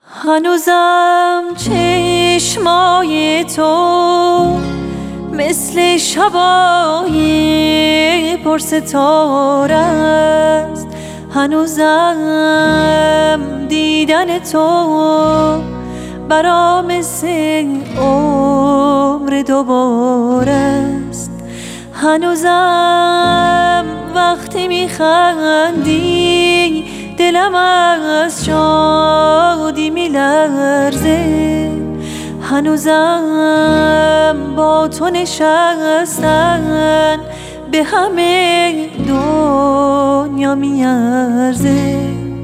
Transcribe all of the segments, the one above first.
هنوزم چشمای تو مثل شبای پرستاره است. هنوزم دیدن تو برام مثل عمر دوباره است. هنوزم وقتی میخندی دلم از شادی میلرزه. هنوزم با تو نشستن به همه دنیا میارزه.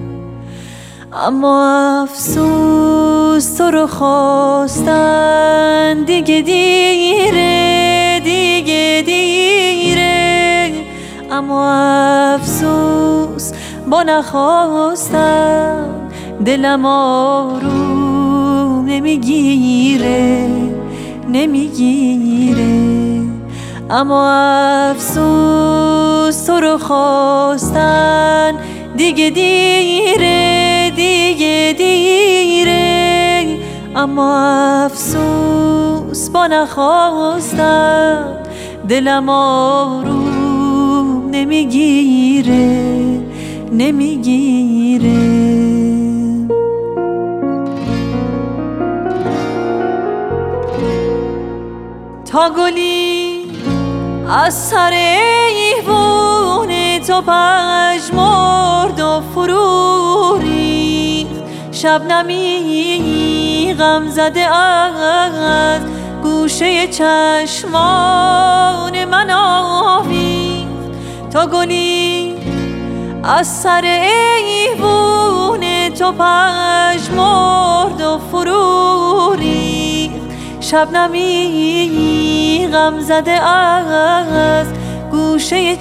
اما افسوس تو رو خواستن دیگه دیره، دیگه دیره. اما افسوس با نخواستن دلم آروم نمیگیره، نمیگیره. اما افسوس تو رو خواستن دیگه دیره، دیگه دیره. اما افسوس با نخواستن دلم آروم نمیگیره، نمیگیره. تا گلی از سر ایوون تو پژمرد و فرو ریخت. شبنمی غم زده از گوشه چشمان من آویخت. تا گلی از سر ایوون تو پژمرد و فرو ریخت. شبنمی غم زده از گوشه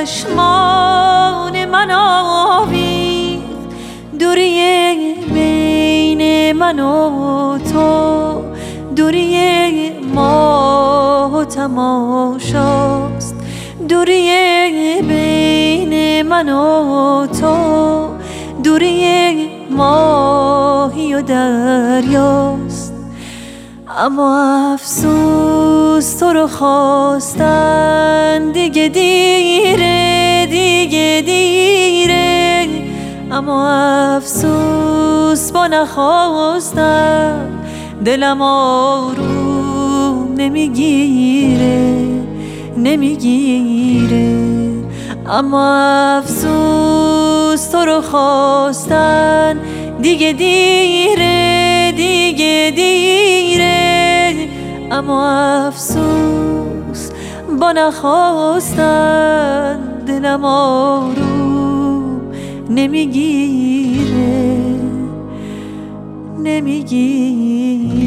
چشمان من آویخت. دوری بین من و تو دوری ماه و تماشاست. دوری بین من و تو دوری ماهی و دریاست. اما افسوس تو رو خواستن دیگه دیره، دیگه دیره. اما افسوس با نخواستن دلم آروم نمیگیره، نمیگیره. اما افسوس تو رو خواستن دیگه دیره، دیگه دیره. اما افسوس با نخواستن دلم آروم نمیگیره، نمیگیره.